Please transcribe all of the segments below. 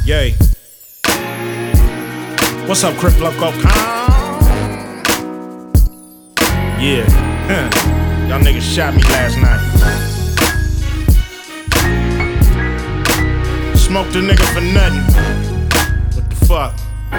Yay. What's up, Crip Loco? Yeah. Y'all niggas shot me last night. Smoked a nigga for nothing. What the fuck?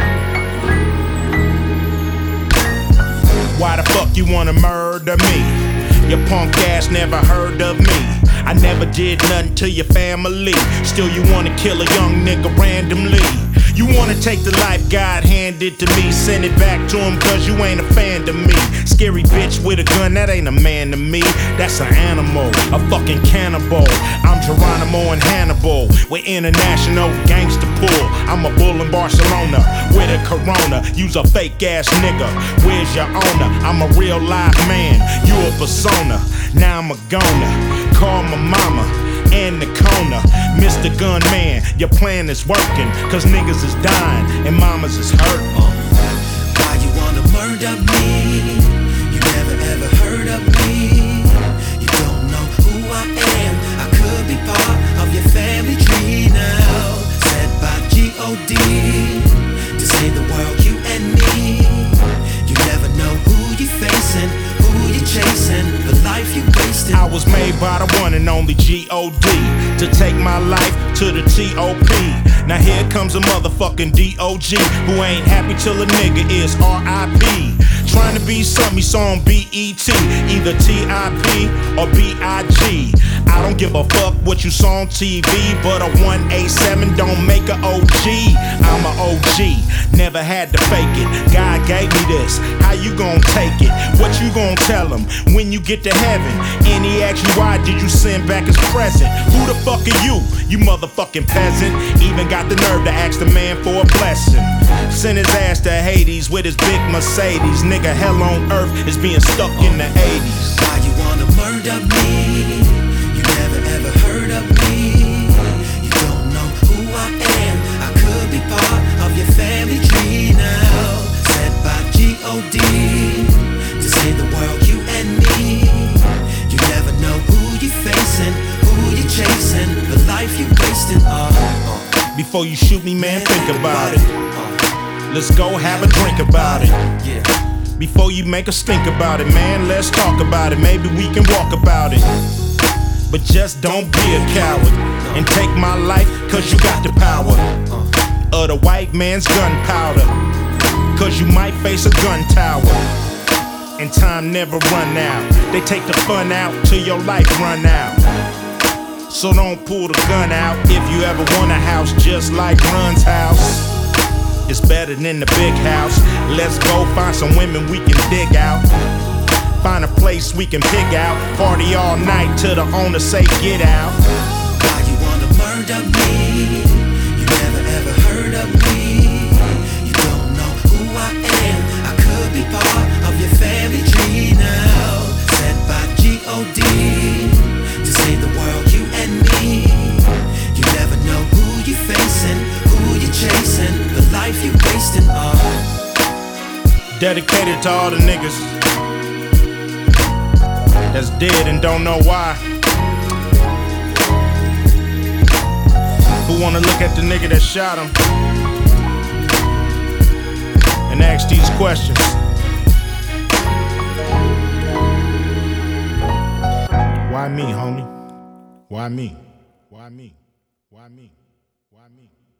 Why the fuck you wanna murder me? Your punk ass never heard of me. I never did nothing to your family. Still you wanna kill a young nigga randomly. You wanna take the life God handed to me. Send it back to him cause you ain't a fan to me. Scary bitch with a gun, that ain't a man to me. That's an animal, a fucking cannibal. I'm Geronimo and Hannibal with international gangster pull. I'm a bull in Barcelona with a Corona. Use a fake ass nigga, where's your owner? I'm a real live man, you a persona. Now I'm a goner, call my mama and the corner. Mr. Gunman, your plan is working, cause niggas is dying and mamas is hurting. Why you wanna murder me? You never ever heard of me. You don't know who I am. I could be part of your family tree now. Said by G.O.D. to save the world, you and me. You never know who you facing, who you chasing, the life you wasting. I was made by the one and only G.O.D. to take my life to the T.O.P. Now here comes a motherfucking D.O.G. who ain't happy till a nigga is R.I.P. Trying to be something he saw on B.E.T. Either T.I.P. or B.I.G. I don't give a fuck what you saw on TV, but a 187 don't make a OG. I'm a OG, never had to fake it. God gave me this, how you gon' take it? What you gon' tell him when you get to heaven? And he asks you why did you send back his present? Who the fuck are you, you motherfucking peasant? Even got the nerve to ask the man for a blessing. Send his ass to Hades with his big Mercedes. Nigga, hell on earth is being stuck in the 80s. Why you wanna murder me? You never ever heard of me. You don't know who I am. I could be part of your family tree now. Said by G.O.D. to save the world, you and me. You never know who you facing, who you chasing, the life you wasting. Before you shoot me, man, think about it. Let's go have a drink about it. Before you make a stink about it, man, let's talk about it. Maybe we can walk about it. But just don't be a coward and take my life, cause you got the power of the white man's gunpowder. Cause you might face a gun tower, and time never run out. They take the fun out till your life run out. So don't pull the gun out if you ever want a house just like Run's house. It's better than the big house. Let's go find some women we can dig out. Find a place we can pick out. Party all night till the owner say get out. Why you wanna murder me? You never ever heard of me. You don't know who I am. I could be part of your family tree now. Said by G.O.D. to save the world, you and me. You never know who you facing, who you chasing, the life you wasting. Dedicated to all the niggas that's dead and don't know why. Who wanna look at the nigga that shot him and ask these questions? Why me, homie? Why me? Why me? Why me? Why me?